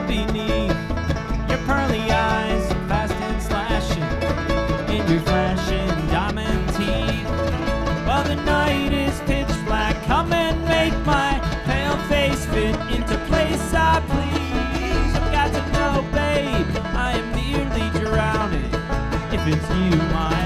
beneath your pearly eyes, fast and slashing in your flashing diamond teeth. While the night is pitch black, come and make my pale face fit into place, I please. I've got to know, babe, I am nearly drowning. If it's you, my